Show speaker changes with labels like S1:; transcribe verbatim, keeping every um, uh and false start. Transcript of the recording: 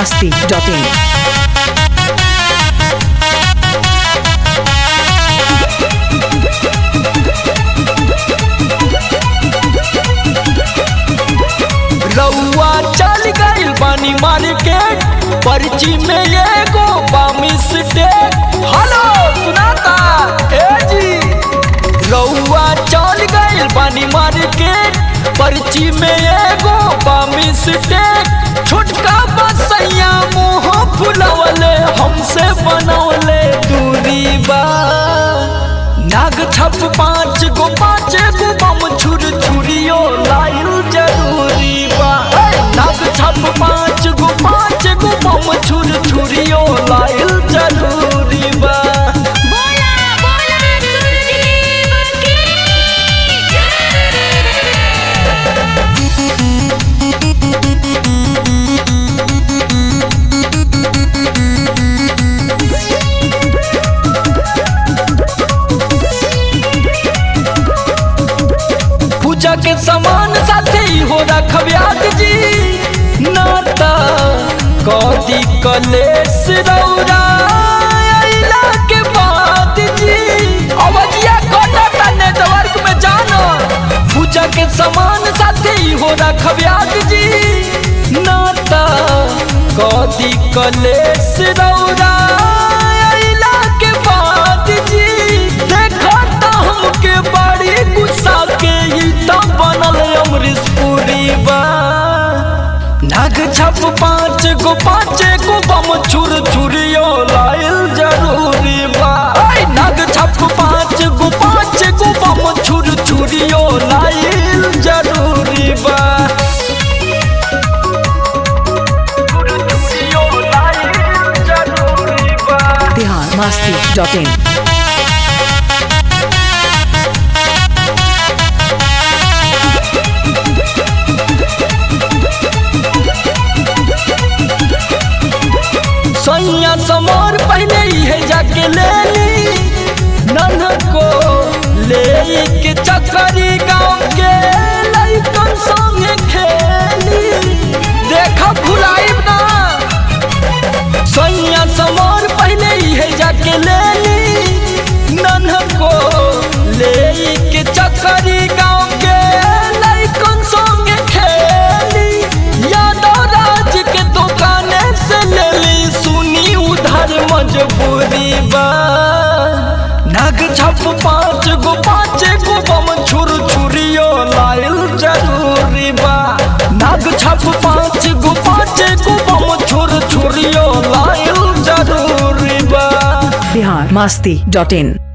S1: masti dot in.
S2: रउआ चल गइल बानी मार्केट, पर्ची में एगो बामी स्टेट। हेलो सुनाता ए जी। रउआ चल गइल बानी मार्केट, पर्ची में एगो बामी स्टेट। छोटका बसैया मुँह फुलवले हमसे बनवले दूरी बा। नाग छप पाँच गो पाँच गो बम छुर छुरियो लाइल जरूरी बा। नाग छप पाँच गो पाँच गो बम छुर छुरियो लाइल जरूरी बा।
S3: बोला बोला सूरज की
S2: पूजा के सामान साथे हो रखब्यात जी। नाता कदी कलेश रौरा अइला के बाद जी। अवजिया कोटा नेटवर्क में जाना। पूजा के सामान साथे हो रखब्यात जी। नाता कदी कलेश रौरा अइला के बाद जी। देखा त हमके बड़ी गुस्सा के ई त बनल अमरीश पुरी बा। नाग छप पाँच गो पाँच गो बम छुर छुरियो लाइल जरूरी बा। नाग छप पाँच गो पाँच गो बम छुर छुरियो लाइल जरूरी बा। छुरियो लाइल जरूरी बा।
S1: Bihar masti dot in.
S2: सैया समोर पहले ही जाके ले ली। नन को ले के चक्करी गाँव के लइकन संगे खेली। देखा भुलाइब ना। सैया समोर पहले ही जाके ले ली। नन को ले के चक्करी गाँव के लइकन संगे खेली। यादव राज के दुकाने से ले ली, सुनी उधर मजबूरी बा। नाग छप पाँच गो पाँच गो बम छुर छुरियो लाइल जरूरी बा। नाग छप पाँच गो पाँच गो बम छुर छुरियो लाइल जरूरी बा।
S1: Bihar masti dot in.